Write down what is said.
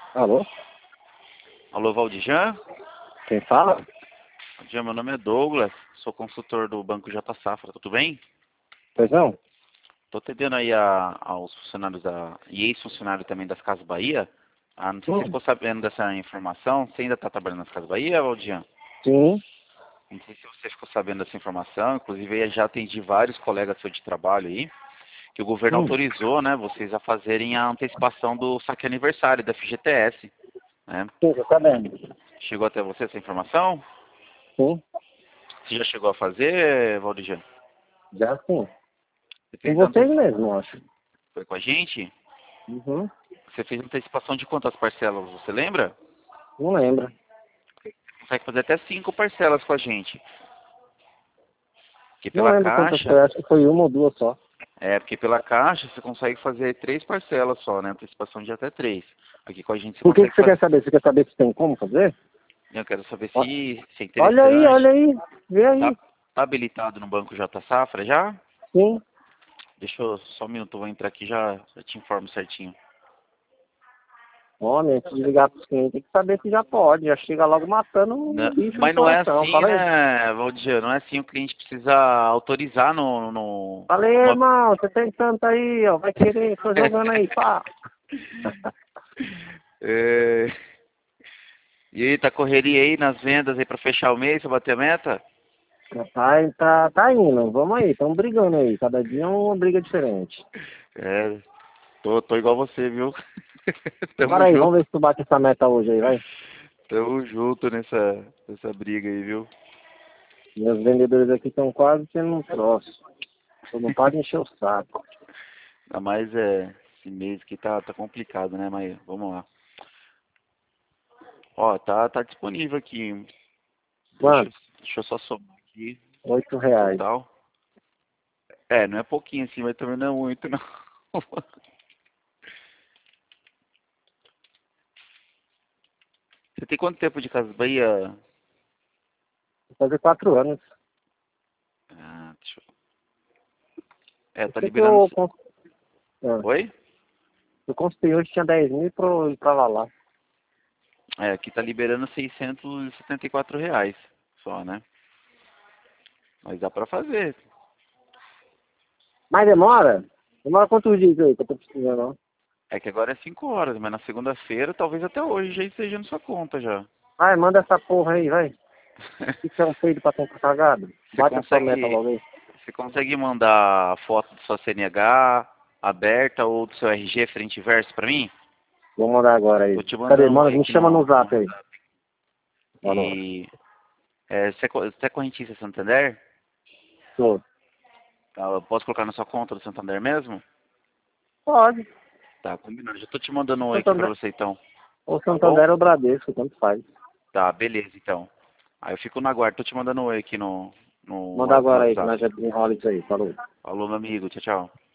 Alô? Alô, Valdijan? Quem fala? Valdijan, meu nome é Douglas, sou consultor do Banco J Safra, tudo bem? Pois não? Estou atendendo aí aos funcionários e ex-funcionários também das Casas Bahia. Não sei se você Hum. ficou sabendo dessa informação. Você ainda está trabalhando nas Casas Bahia, Valdijan? Sim. Não sei se você ficou sabendo dessa informação. Inclusive, eu já atendi vários colegas seus de trabalho aí, que o governo Hum. autorizou, né, vocês a fazerem a antecipação do saque aniversário da FGTS, né? Sim, tô sabendo. Chegou até você essa informação? Sim. Você já chegou a fazer, Valdijan? Já sim. Você Com fez vocês mesmo, acho. Foi com a gente? Uhum. Você fez antecipação de quantas parcelas, você lembra? Não lembro. Consegue fazer até 5 parcelas com a gente. Porque Não pela lembro quantas foi. Caixa, Acho que foi uma ou duas só. porque pela Caixa você consegue fazer 3 parcelas só, né? Antecipação de até 3. Aqui com a gente você Por que consegue você quer fazer. saber? Você quer saber se tem como fazer? Eu quero saber Ó, se é olha aí, interessante. olha aí. Vê Tá, aí. tá habilitado no Banco J Safra já? Sim. Deixa eu só um minuto, eu vou entrar aqui já te informo certinho. Homem, antes de ligar pros clientes, tem que saber se já pode. Já chega logo matando um bicho no Mas não é coração. assim, Fala aí. né, Valdir? Não é assim, o cliente precisa autorizar Fala aí, irmão. Você tem tanto aí, ó. Vai querer. Tô jogando aí, pá. É, E aí, tá correria aí nas vendas aí pra fechar o mês, pra bater a meta? Tá indo. Vamos aí. Estamos brigando aí. Cada dia é uma briga diferente. É, tô igual você, viu? Tamo Bora aí, vamos junto, ver se tu bate essa meta hoje aí, vai. tamo junto nessa briga aí, viu? Meus vendedores aqui estão quase sendo um troço. Tu não pode encher o saco. Ainda mais esse mês aqui tá complicado, né? Mas vamos lá. Ó, tá disponível aqui. Deixa, Quanto? eu- deixa eu só somar aqui o R$ 8. total. Não é pouquinho assim, mas também não é muito, não. Você tem quanto tempo de Casas Bahia? Vou fazer 4 anos. Deixa eu... Eu tá sei que liberando. Oi? eu construí hoje, tinha 10 mil pra lá. Aqui tá liberando R$ 674 só, né? Mas dá pra fazer. Mas demora? Demora quantos dias aí que eu tô precisando, ó? É que agora é 5 horas, mas na segunda-feira, talvez até hoje já esteja na sua conta já. Vai, manda essa porra aí, vai. Isso é um peido pra tempo cagado. Você Bate a sua meta consegue, logo aí. você consegue mandar a foto do sua CNH aberta ou do seu RG frente e verso pra mim? Vou mandar agora aí. Tô te Cadê? mandando um Manda, oi me aqui chama no no zap aí. Mano, e você é correntista Santander? tô. Tá, eu posso colocar na sua conta do Santander mesmo? Pode. Tá, combinado. Já tô te mandando um oi aqui pra Santander, você então. ou Tá bom? Santander ou Bradesco, tanto faz. Tá, beleza então. Aí eu fico na guarda. Tô te mandando um oi aqui no Manda agora aí, que WhatsApp. nós já desenrola isso aí. Falou. Falou, meu amigo. Tchau, tchau.